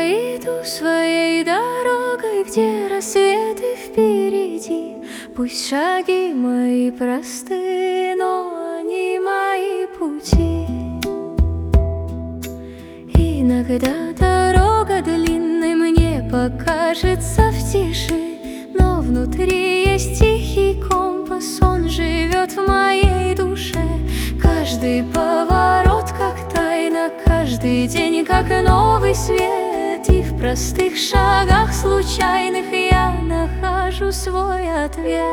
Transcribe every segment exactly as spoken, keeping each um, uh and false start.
Я иду своей дорогой, где рассветы впереди. Пусть шаги мои просты, но они мои пути. Иногда дорога длинной мне покажется в тиши, но внутри есть тихий компас, он живет в моей душе. Каждый поворот как тайна, каждый день как новый свет, и в простых шагах случайных я нахожу свой ответ.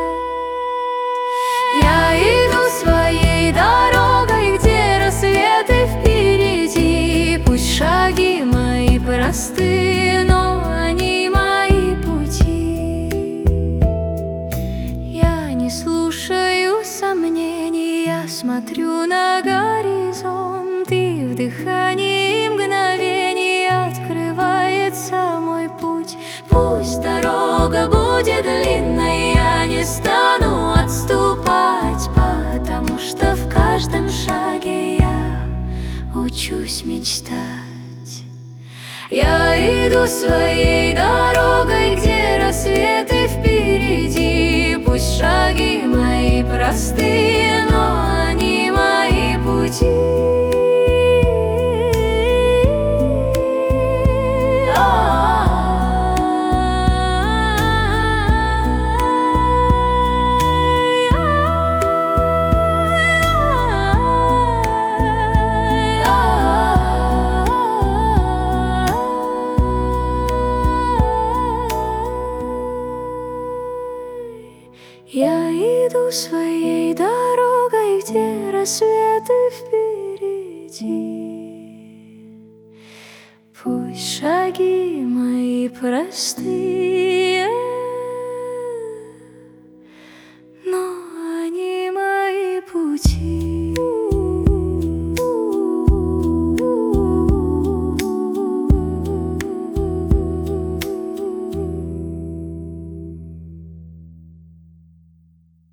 Я иду своей дорогой, где рассветы впереди. Пусть шаги мои просты, но они мои пути. Я не слушаю сомнений, я смотрю на горизонт, и в дыхании мгновений открывается мой путь. Пусть дорога будет длинной, я не стану отступать, потому что в каждом шаге я учусь мечтать. Я иду своей дорогой, где рассветы впереди. Пусть шаги мои просты, но они мои пути. Я иду своей дорогой, где рассветы впереди. Пусть шаги мои просты,